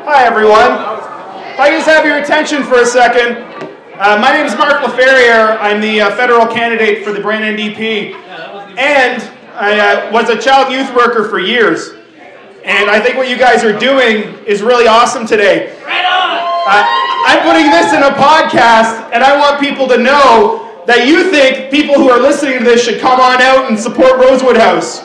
Hi everyone. If I can just have your attention for a second. My name is Mark LaFerriere. I'm the federal candidate for the Brandon NDP. And I was a child youth worker for years. And I think what you guys are doing is really awesome today. Right on! I'm putting this in a podcast, and I want people to know that you think people who are listening to this should come on out and support Rosewood House.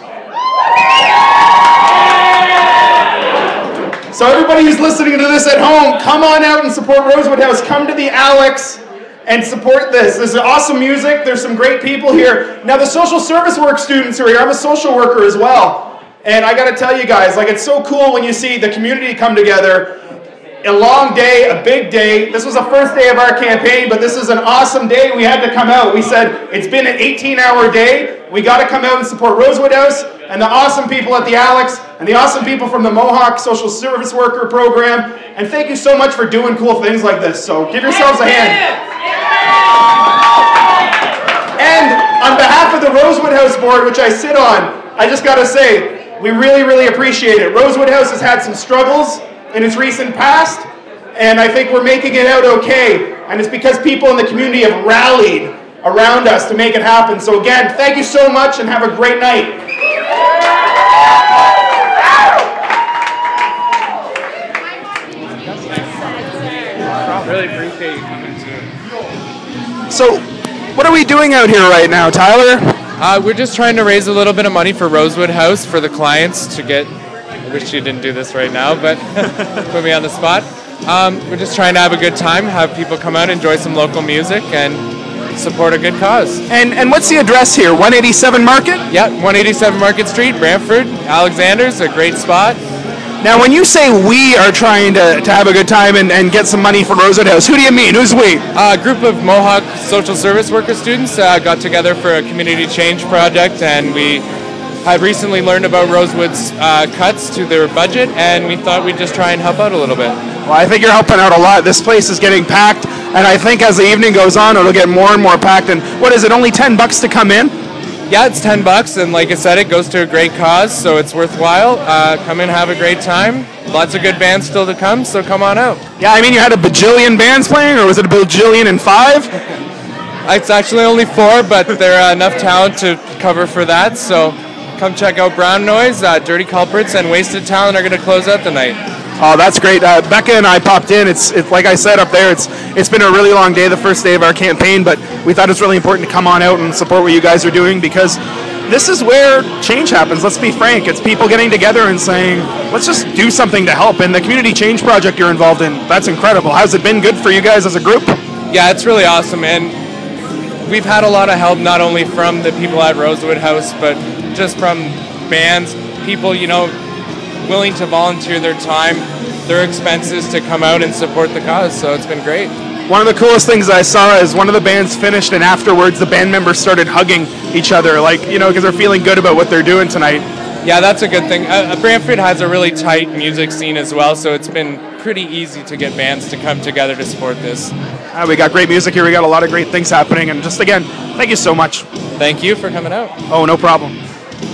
So everybody who's listening to this at home, come on out and support Rosewood House. Come to the Alex and support this. There's awesome music. There's some great people here. Now the social service work students are here. I'm a social worker as well. And I got to tell you guys, like, it's so cool when you see the community come together. A long day, a big day. This was the first day of our campaign, but this is an awesome day. We had to come out. We said it's been an 18-hour day. We got to come out and support Rosewood House and the awesome people at the Alex and the awesome people from the Mohawk Social Service Worker Program. And thank you so much for doing cool things like this. So give yourselves a hand. And on behalf of the Rosewood House Board, which I sit on, I just got to say, we really, really appreciate it. Rosewood House has had some struggles in its recent past, and I think we're making it out okay. And it's because people in the community have rallied around us to make it happen. So again, thank you so much and have a great night. Really appreciate you coming too. So, what are we doing out here right now, Tyler? We're just trying to raise a little bit of money for Rosewood House for the clients to get. I wish you didn't do this right now, but put me on the spot. We're just trying to have a good time, have people come out, enjoy some local music, and support a good cause. And what's the address here? 187 Market? Yeah, 187 Market Street, Brantford. Alexander's a great spot. Now, when you say we are trying to have a good time and get some money for Rosewood House, who do you mean? Who's we? A group of Mohawk social service worker students got together for a community change project, and we had recently learned about Rosewood's cuts to their budget, and we thought we'd just try and help out a little bit. Well, I think you're helping out a lot. This place is getting packed, and I think as the evening goes on, it'll get more and more packed. And what is it, only $10 to come in? Yeah, it's $10, and like I said, it goes to a great cause, so it's worthwhile. Come in, have a great time. Lots of good bands still to come, so come on out. Yeah, I mean, you had a bajillion bands playing, or was it a bajillion and 5? It's actually only 4, but there are enough talent to cover for that, so come check out Brown Noise, Dirty Culprits, and Wasted Talent are going to close out the night. Oh, that's great. Becca and I popped in. It's like I said up there, it's been a really long day, the first day of our campaign, but we thought it's really important to come on out and support what you guys are doing, because this is where change happens. Let's be frank. It's people getting together and saying, let's just do something to help. And the community change project you're involved in, that's incredible. How's it been good for you guys as a group? Yeah, it's really awesome, and we've had a lot of help not only from the people at Rosewood House, but just from bands, people, willing to volunteer their time, their expenses to come out and support the cause, so it's been great. One of the coolest things I saw is one of the bands finished, and afterwards the band members started hugging each other, because they're feeling good about what they're doing tonight. Yeah, that's a good thing. Brantford has a really tight music scene as well, so it's been pretty easy to get bands to come together to support this. We got great music here. We got a lot of great things happening, and just again, thank you so much. Thank you for coming out. Oh, no problem.